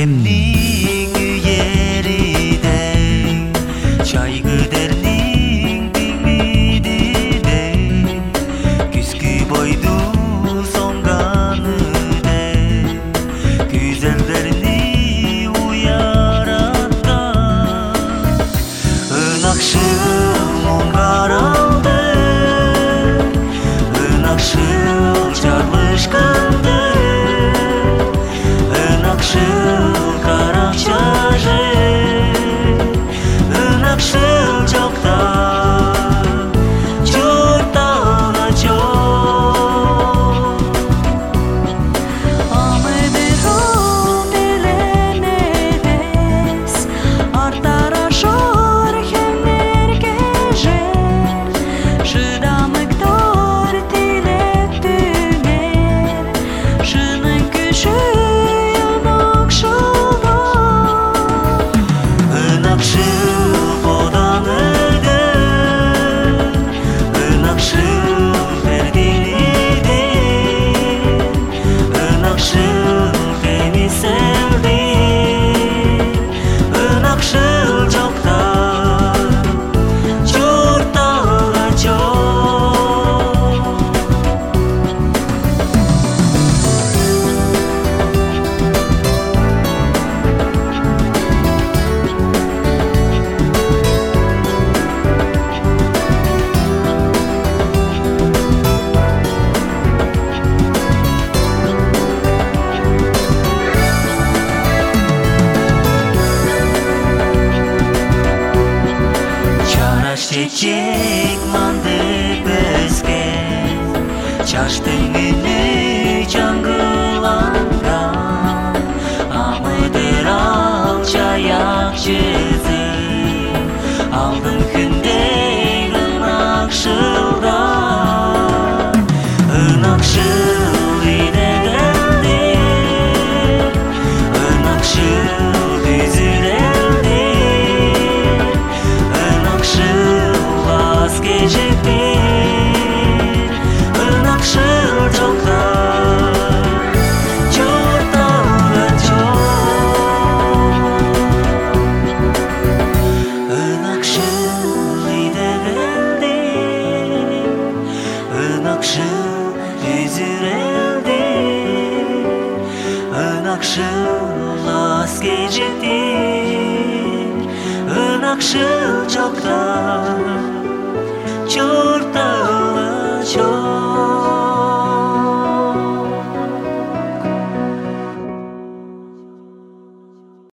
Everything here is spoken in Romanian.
Demning yeride çay güderning bilmidide küskü boydu songanıde güzellerini uyarattan ınakşıl ongaraldı ınakşıl çarpışkındı ınakşıl Çiçek mandı bizge çaştığını çangılangan amıdır al çayak çizi aldım kündey ınakşıldan ınakşıl yine geldi ınakşıl düzüleldi ınakşıl vazgeçektir ınakşıl çoktan çoktan çok ınakşıl ide geldi ınakşıl üzüleldi ınakşıl vazgeçektir ınakşıl çoktan